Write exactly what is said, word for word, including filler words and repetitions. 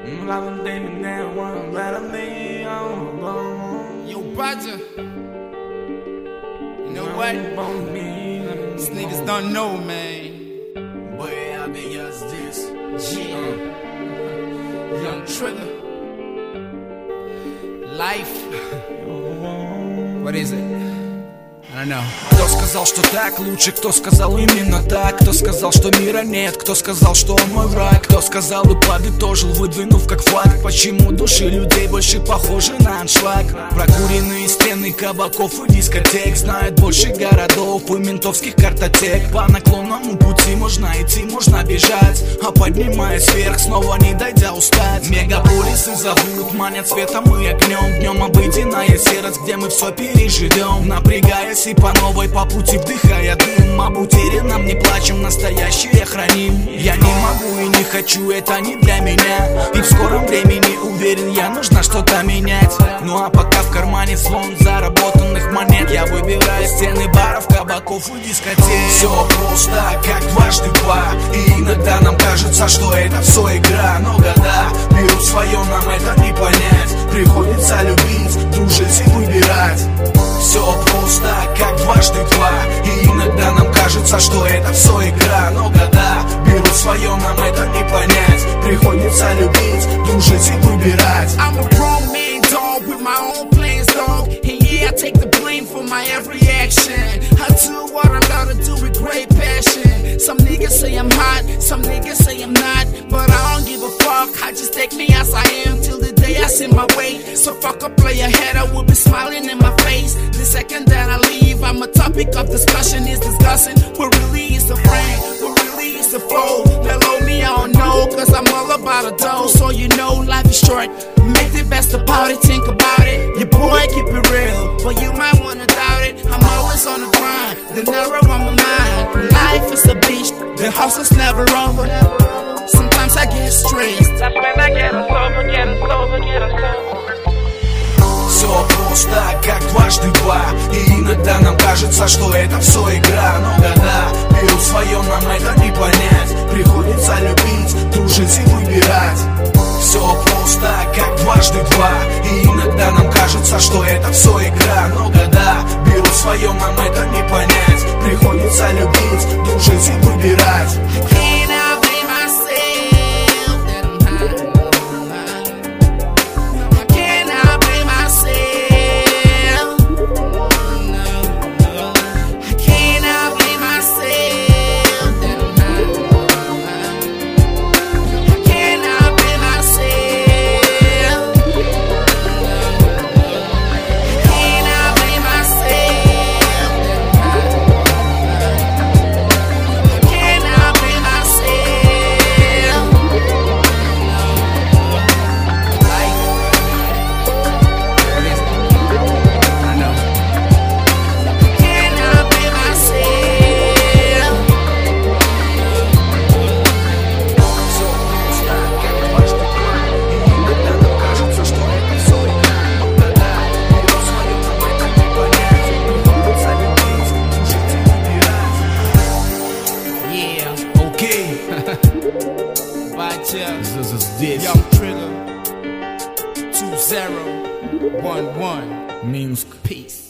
Yo, Roger. You know what? These niggas don't know, man. Boy, I be just this. Yeah. Young Trigger. Life. What is it? I don't know. Кто сказал, что так лучше? Кто сказал именно так? Кто сказал, что мира нет? Кто сказал, что он мой враг? Кто сказал и подытожил, выдвинув как факт? Почему души людей больше похожи на аншлаг? Прокуренные стены кабаков и дискотек знают больше городов и ментовских картотек. По наклонному пути можно идти, можно бежать, а поднимаясь вверх, снова не дойдя устать. Мегаполисы зовут, манят светом и огнем. Днем обыденная серость, где мы все переживем, напрягаясь и по новой по пути вдыхая дым. Об утерянном не плачем, настоящее храним. Я не могу и не хочу, это не для меня. И в скором времени, уверен я, нужно что-то менять. Ну а пока в кармане звон заработанных монет, я выбираю стены баров, кабаков и дискотек. Все просто, как дважды два. И иногда нам кажется, что это все игра. Но года берут свое, нам это не понять. Приходится любить, дружить и выбирать. Все просто, как дважды два. И иногда нам кажется, что это все игра. Но года берут свое, нам это не понять. Приходится любить, дружить и выбирать. I'm a grown man, dog, with my own plans, dog. And yeah, I take the blame for my every action. I do what I gotta do with great passion. Some niggas say I'm hot, some niggas say I'm not. But I don't give a fuck, I just take me as I am till the day I see my way. So fuck a player head, I will be smiling in my face. The second that I leave, I'm a topic of discussion. Is discussing what really is a friend, what really is a foe. Hello me, I don't know, cause I'm all about a dough. So you know life is short, make the best about it, think about it. Your boy keep it real, but you might wanna doubt it. I'm always on the grind, the narrow on my mind. Life is a beach, the hustle's never over. Sometimes I get stressed. That's when I get us over, get us over, get us over. Все просто, как дважды два. И иногда нам кажется, что это все игра. Но года берут свое, нам это не понять. Приходится любить, дружить и выбирать. Все просто, как дважды два. И иногда нам кажется, что это все игра. Но года берут свое, нам это не понять. Приходится любить, дружить и выбирать. This is this. Young Trigger two zero one one Minsk. Peace.